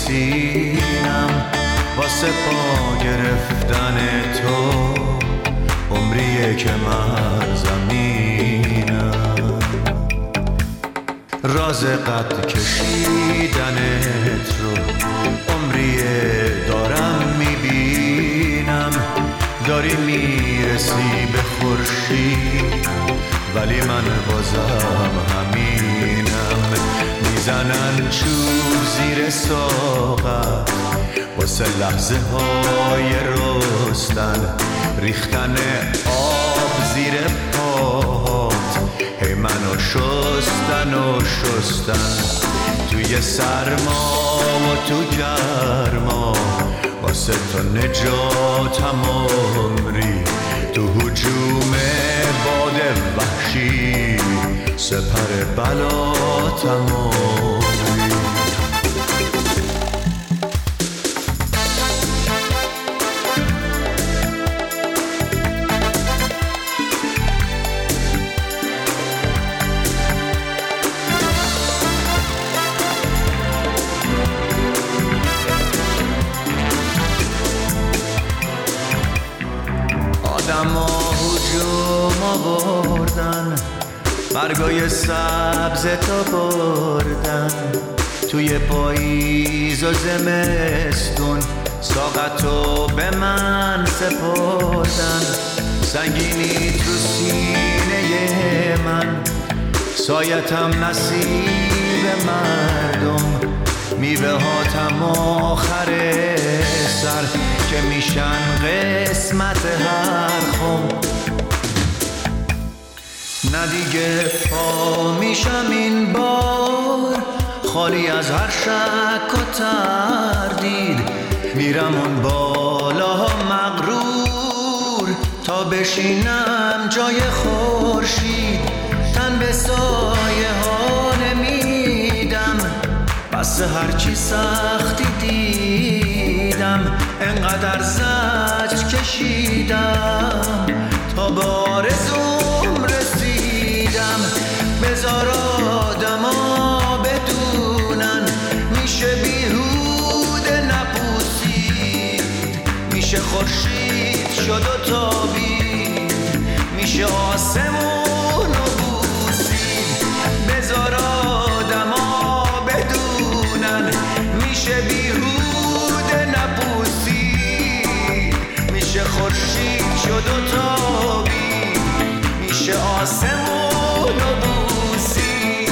سینم واسه پا گرفتن تو عمریه که من زمینم راز قد کشیدنت رو عمریه دارم میبینم داری میرسی به خورشید ولی من بازم همینم میزنن چوب زیر ساقم واسه لحظه های رستن ریختن آب زیر پاهات هی منو شستن و شستن توی سرما و تو گرما واسه تو نجاتم عمری تو هجوم باد وحشی سپر بلاتم عمری برگای سبز تا بردن توی پاییز و زمستون ساقتو به من سپردن سنگینی تو سینه من سایتم نصیب مردم میوه هاتم آخر سر که میشن قسمت هر خم نه دیگه پا میشم این بار خالی از هر شک و تردید میرم اون بالا مغرور تا بشینم جای خورشید تن به سایه ها نمیدم بس هرچی سختی دیدم انقدر زجر کشیدم تا به آرزوم رسیدم بذار آدما بدونن میشه بیهوده نپوسید میشه خورشید شد و تابید میشه آسمون و بوسید بذار آدما بدونن میشه بیهوده نپوسید میشه خورشید شد و تابید میشه آسمون و بوسید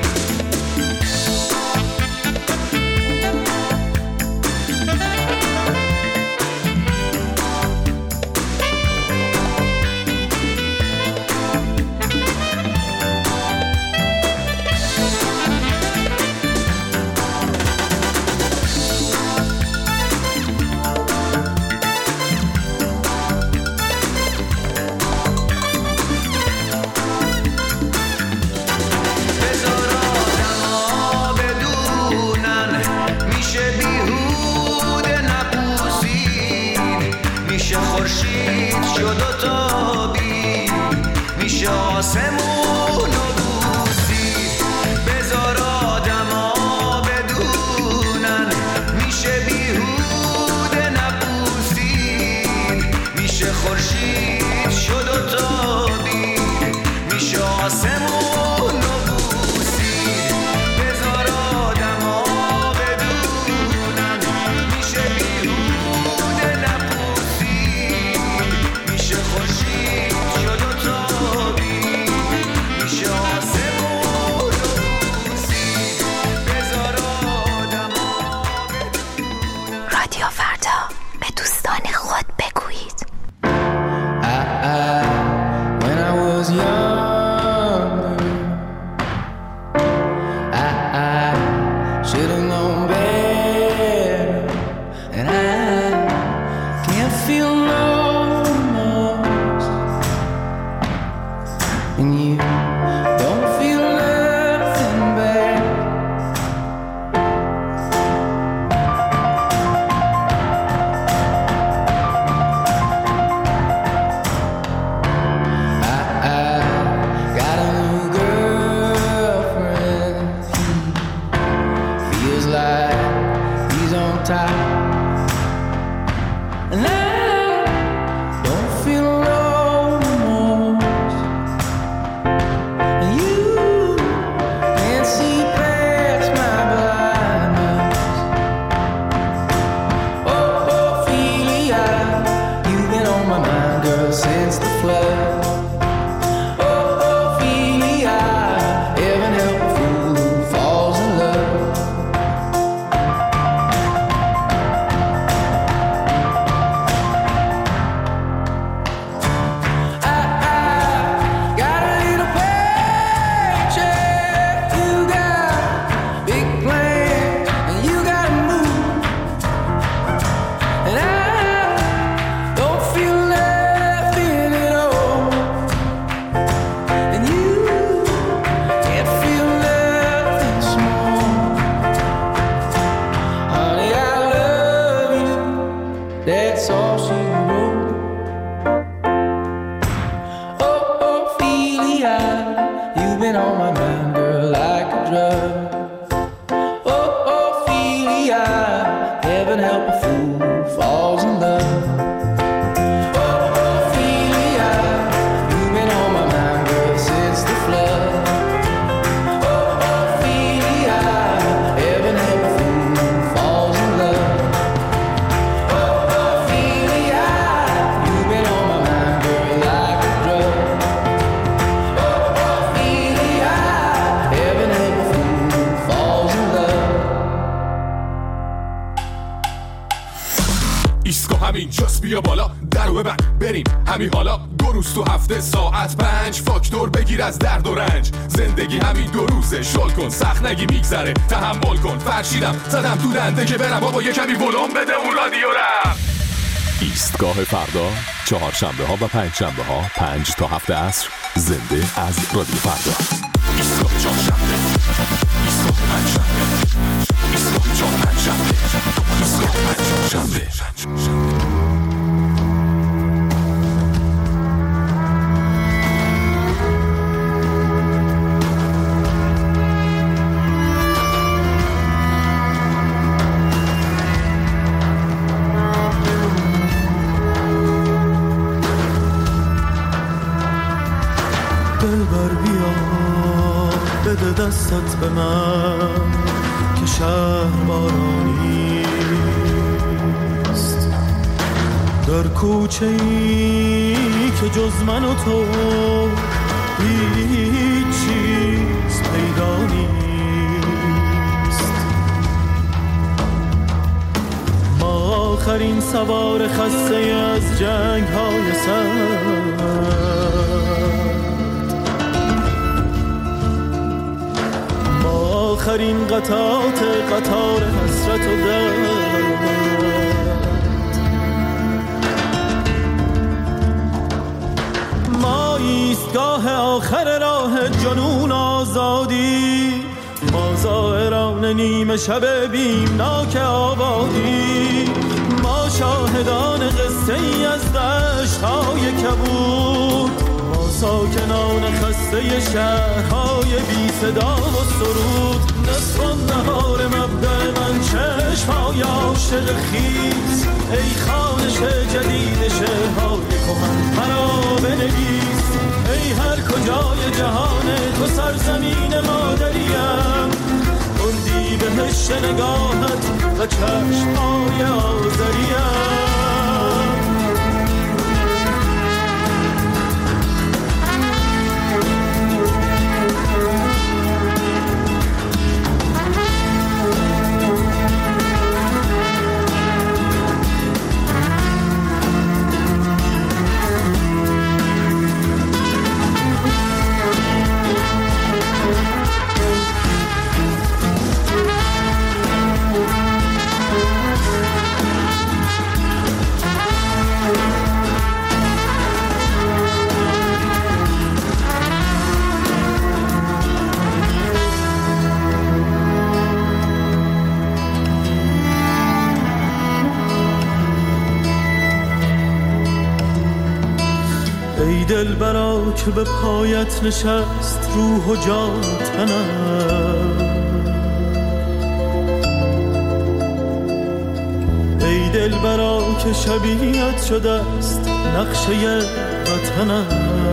خورشید شد و تابید میشه آسمون و بوسید بذار آدما بدونن میشه بیهوده نپوسید میشه خورشید شد و تابید میشه آسمون و بوسید بذار آدما بدونن میشه بیهوده نپوسید میشه خورشید شد و تابید میشه آسمون و بوسید بذار آدما بدونن. رادیو فردا به دوستان خود بگویید. When I was younger, I should have known better, and I can't feel no remorse, and you don't feel nothing back. Got a new girlfriend. Feels like he's uptight. And I don't feel no remorse. And you can't see past my blindness. Oh, Ophelia, you've been on my mind, girl, since the flood. That's all she wrote. Oh, Ophelia, you've been on my mind, girl, like a drug. Oh, Ophelia, heaven help a fool who falls in love. Oh, Ophelia, you've been on my mind, girl, since the flood. Oh, Ophelia, heaven help a fool who falls in love. اینجاست بیا بالا درو ببند بریم همین حالا 2 روز تو هفته ساعت 5 فاکتور بگیر از درد و رنج زندگی همین 2 روزه شل کن سخت نگی میگذره تحمل کن فرشیدم زدم تو دنده که برم بابا یه کمی ولوم بده اون رادیو رم. ایستگاه فردا 4 شنبه ها و 5 شنبه ها 5 تا 7 عصر زنده از رادیو فردا. ایستگاه 4 شنبه ایستگاه 5 شنبه ایستگاه 4 5 شنبه ایستگاه 5 شنبه. دلبر بیا بده دستت به من که شهر بارانیست در کوچه ای که جز من و تو هیچ چیز پیدا نیست. ما آخرین سوار خسته از جنگ های سر آخرین قطار حسرت و درد ما ایستگاه آخر راه جنون آزادی ما زائران نیمه شب بیمناک آبادی ما شاهدان قصه ای از دشت‌های کبود ما ساکنان خسته شهرهای بی صدا و سرود نصف النهار مبدأ من چشمهای عاشق خیز ای خوانش جدید شعرهای کهن مرا بنویس ای هر کجای جهان تو سرزمین مادریم اردی بهشت نگاهت و چشمهای آذریم. ای دلبرا که به پایت نشست روح و جان تنم دلبرا که شبیهت شده است نقشه وطنم.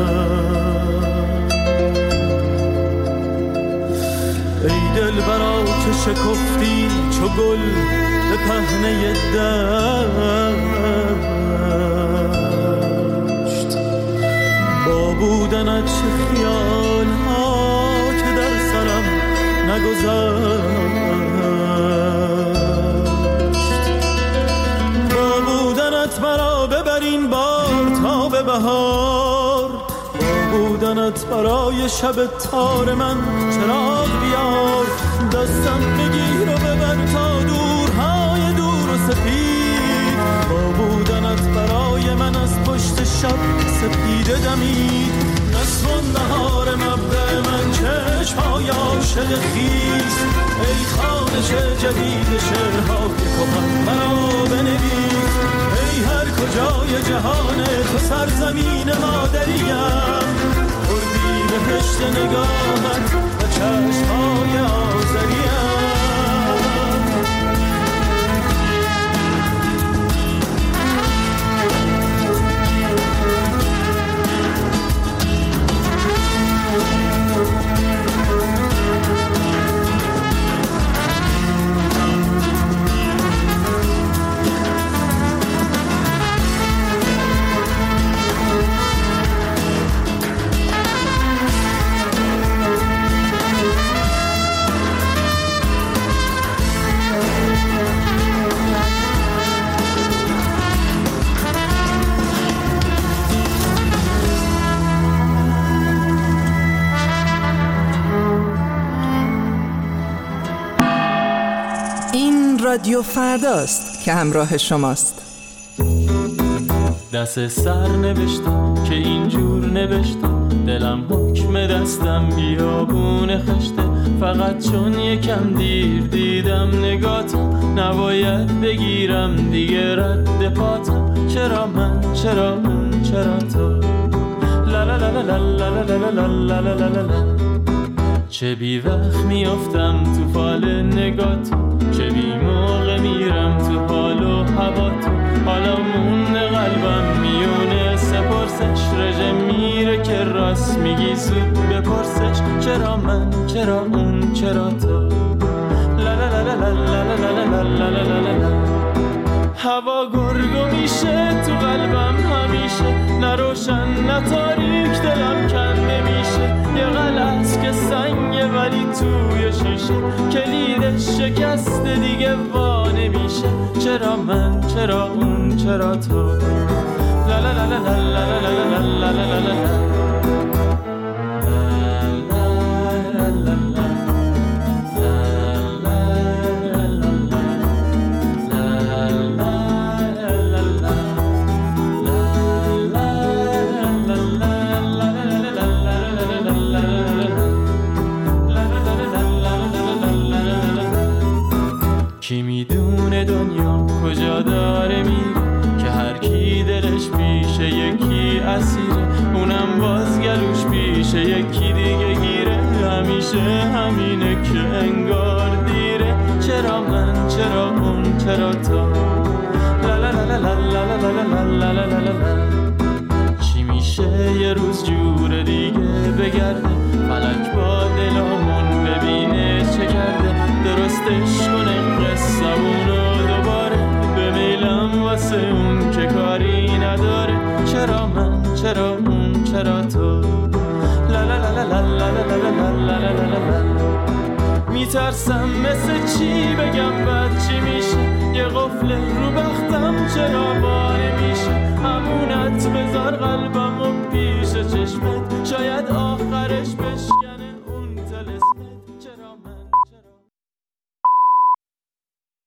ای دلبرا که شکفتی چو گل به پهنه دشت، با بودنت چه خیال ها که در سرم نگذشت. با بودنت مرا ببرین بار تا به بهار، با بودنت برای شب تار من چراغ بیار. دستم بگیر و ببر تا دورهای دور و سپید، با بودنت برای من از پشت شب سپیده دمید. نسوان بهار مبدأ من چشم‌های عاشق خیز، ای خوانش جدید شعرهای کهن مرا بنویس. ای هر کجای جهان تو سرزمین مادریم، اردی بهشت نگاهت و چشم‌های آذریم. رادیو فرداست که همراه شماست. دست سر نوشتم که اینجور نوشتم، دلم حکم دستم بیابون خشته. فقط چون یکم دیر دیدم نگاتم، نباید بگیرم دیگه رد پاتم. چرا من، چرا اون، چرا تو، لا لا لا لا لا لا لا لا لا لا لا. چه بی وقت میافتم تو فال نگات، چه بی موقع میرم تو حال و هوا تو. حالا مونده قلبم میونه سپرسش، رژه میره که راست میگی زود بپرسش. چرا من، چرا اون، چرا تو، لا لا لا لا لا لا لا لا لا لا لا. هوا گرگو میشه تو قلبم همیشه، نه روشن نه تاریک دلم کنده میشه. یه غلط که سنگه ولی توی شیشه، کلیدش شکسته دیگه وا نمیشه. چرا من، چرا اون، چرا تو، لا لا لا لا لا لا لا لا لا لا لا. کی میدونه دنیا کجا داره میره، که هر کی دلش پیشه یکی اسیره، اونم باز گلوش پیشه یکی دیگه گیره. همیشه همینه که انگار دیره. چرا من، چرا اون، چرا تو، لا لا لا لا لا لا لا لا لا لا لا. چی میشه یه روز جور دیگه بگرده، فلک با دلامون ببینه چه کرده، درستش کنه قصه‌مونو دوباره. به میلم واسه اون که کاری نداره. چرا من، چرا اون، چرا تو، لا لا لا لا لا لا لا لا لا لا. میترسم مثل چی بگم بعد چی میشه، یه قفل رو بختم چرا باره میشه. امونت بذار قلبم و پیش چشمت، شاید آخرش بشه.